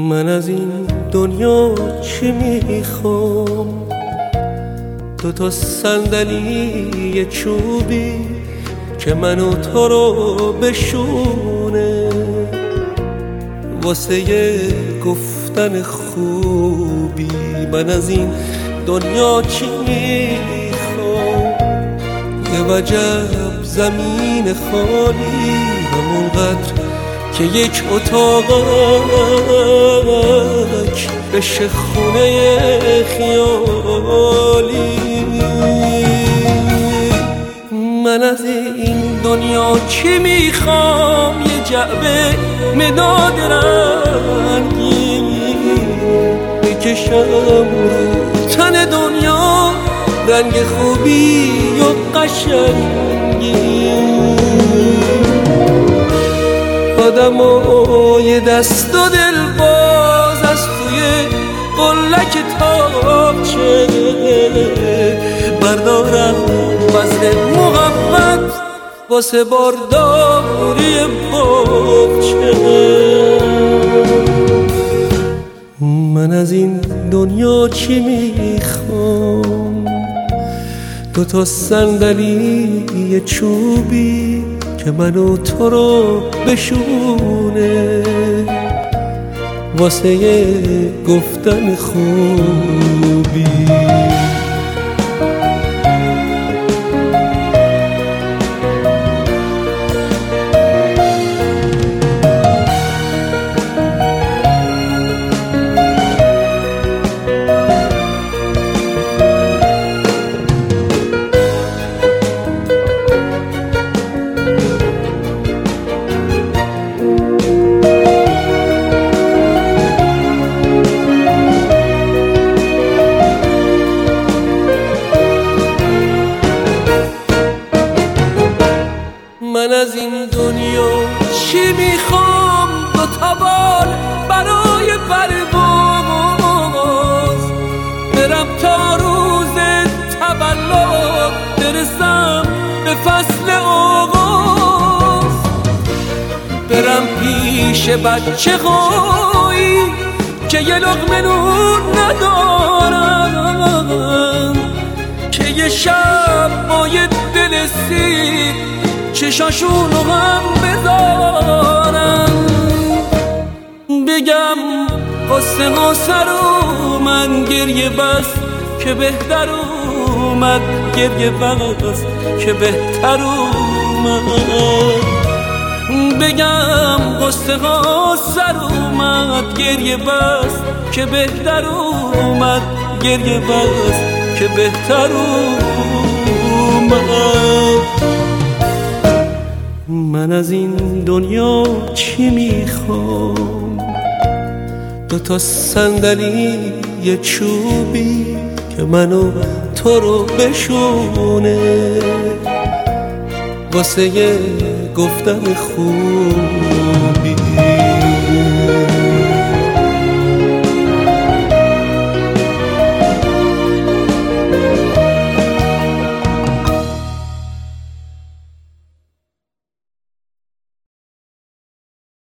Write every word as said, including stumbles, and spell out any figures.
من از این دنیا چی میخوام؟ دو تا صندلی چوبی که منو تو رو بشونه، واسه گفتن خوبی. من از این دنیا چی میخوام؟ یه وجب زمین خالی، همونقدر که یک اتاقک بشه خونه خیالی. من از این دنیا چی میخوام؟ یه جعبه مداد رنگی بکشم رو تن دنیا، رنگ خوبی و قشنگی. آدمای دست و دل باز از توی قلک تاقچه بردارم وزن محبت واسه بارداری باغچه. من از این دنیا چی میخوام؟ دو تا صندلی چوبی که منو تو رو بشونه، واسه گفتن خوبی. من از این دنیا چی میخوام؟ دو تا بال برای پرواز، برم تا روز تولد برسم به فصل آغاز، برم پیش بچه هایی که یه لقمه نون ندارن، که یه شب با یه دل سیر چشاشونو هم بذارم، بگم قصه ها سر اومد گریه بس که بهتر اومد، گریه بس که بهتر اومد. بگم قصه ها سر اومد گریه بس که بهتر اومد، گریه بس که بهتر اومد. من از این دنیا چی میخوام؟ دو تا صندلی یه چوبی که منو تو رو بشونه، واسه گفتن خوبی.